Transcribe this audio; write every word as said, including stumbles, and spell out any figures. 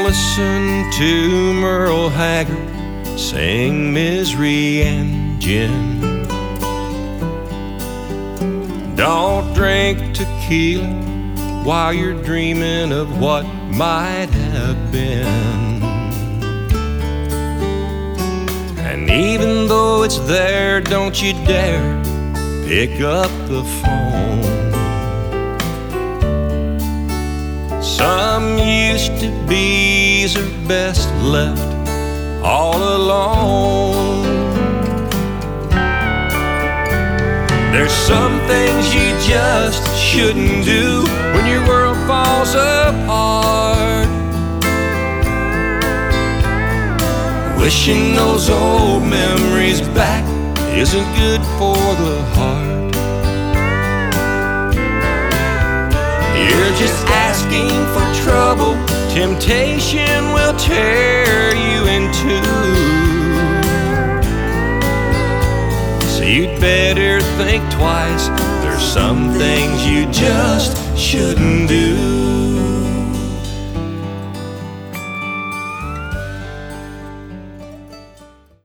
listen to Merle Haggard sing misery and gin. Don't drink tequila while you're dreaming of what might have been. And even though it's there, don't you dare pick up the phone. Some used to be's are best left all alone. There's some things you just shouldn't do when your world falls apart. Wishing those old memories back isn't good for the heart. You're just asking for trouble. Temptation will tear you in two. So you'd better think twice. There's some things you just shouldn't do.